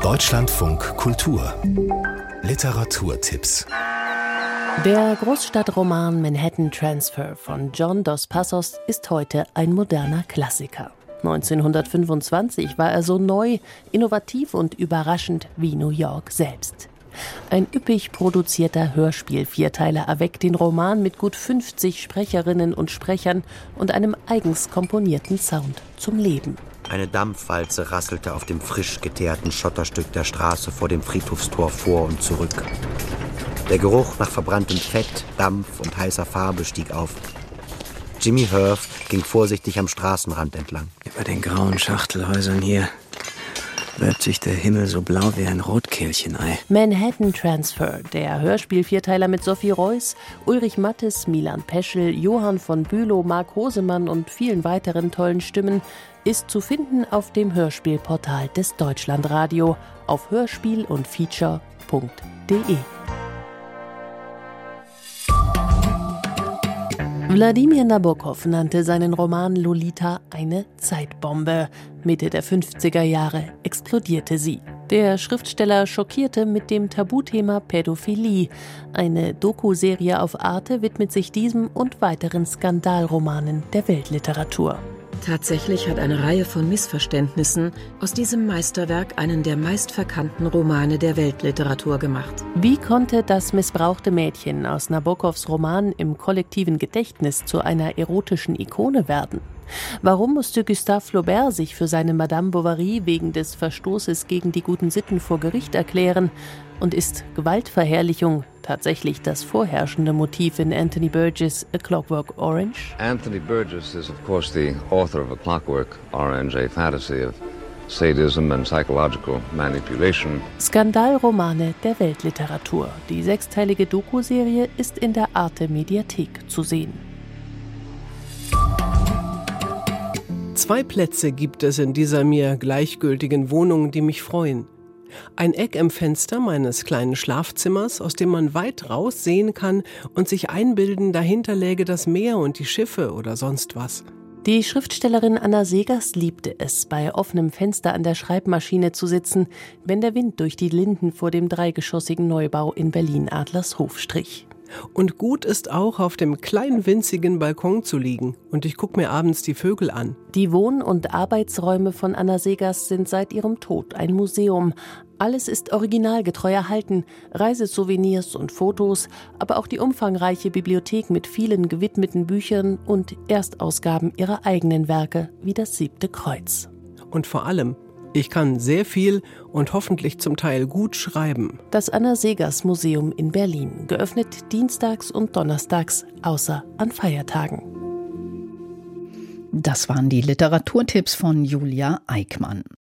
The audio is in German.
Deutschlandfunk Kultur Literaturtipps. Der Großstadtroman Manhattan Transfer von John Dos Passos ist heute ein moderner Klassiker. 1925 war er so neu, innovativ und überraschend wie New York selbst. Ein üppig produzierter Hörspiel-Vierteiler erweckt den Roman mit gut 50 Sprecherinnen und Sprechern und einem eigens komponierten Sound zum Leben. Eine Dampfwalze rasselte auf dem frisch geteerten Schotterstück der Straße vor dem Friedhofstor vor und zurück. Der Geruch nach verbranntem Fett, Dampf und heißer Farbe stieg auf. Jimmy Herf ging vorsichtig am Straßenrand entlang. Über den grauen Schachtelhäusern hier wölbt sich der Himmel so blau wie ein Rotkehlchenei. Manhattan Transfer, der Hörspiel-Vierteiler mit Sophie Reuss, Ulrich Mattes, Milan Peschel, Johann von Bülow, Marc Hosemann und vielen weiteren tollen Stimmen, ist zu finden auf dem Hörspielportal des Deutschlandradio auf hörspiel-und-feature.de. Wladimir Nabokov nannte seinen Roman Lolita eine Zeitbombe. Mitte der 50er Jahre explodierte sie. Der Schriftsteller schockierte mit dem Tabuthema Pädophilie. Eine Doku-Serie auf Arte widmet sich diesem und weiteren Skandalromanen der Weltliteratur. Tatsächlich hat eine Reihe von Missverständnissen aus diesem Meisterwerk einen der meistverkannten Romane der Weltliteratur gemacht. Wie konnte das missbrauchte Mädchen aus Nabokovs Roman im kollektiven Gedächtnis zu einer erotischen Ikone werden? Warum musste Gustave Flaubert sich für seine Madame Bovary wegen des Verstoßes gegen die guten Sitten vor Gericht erklären? Und ist Gewaltverherrlichung tatsächlich das vorherrschende Motiv in Anthony Burgess' A Clockwork Orange? Anthony Burgess is of course the author of A Clockwork Orange, a fantasy of sadism and psychological manipulation. Skandalromane der Weltliteratur. Die 6-teilige Doku-Serie ist in der Arte-Mediathek zu sehen. 2 Plätze gibt es in dieser mir gleichgültigen Wohnung, die mich freuen. Ein Eck im Fenster meines kleinen Schlafzimmers, aus dem man weit raus sehen kann und sich einbilden, dahinter läge das Meer und die Schiffe oder sonst was. Die Schriftstellerin Anna Seghers liebte es, bei offenem Fenster an der Schreibmaschine zu sitzen, wenn der Wind durch die Linden vor dem 3-geschossigen Neubau in Berlin-Adlershof strich. Und gut ist auch, auf dem kleinen winzigen Balkon zu liegen. Und ich gucke mir abends die Vögel an. Die Wohn- und Arbeitsräume von Anna Seghers sind seit ihrem Tod ein Museum. Alles ist originalgetreu erhalten, Reisesouvenirs und Fotos, aber auch die umfangreiche Bibliothek mit vielen gewidmeten Büchern und Erstausgaben ihrer eigenen Werke, wie das 7. Kreuz. Und vor allem, ich kann sehr viel und hoffentlich zum Teil gut schreiben. Das Anna Seghers Museum in Berlin, geöffnet dienstags und donnerstags, außer an Feiertagen. Das waren die Literaturtipps von Julia Eickmann.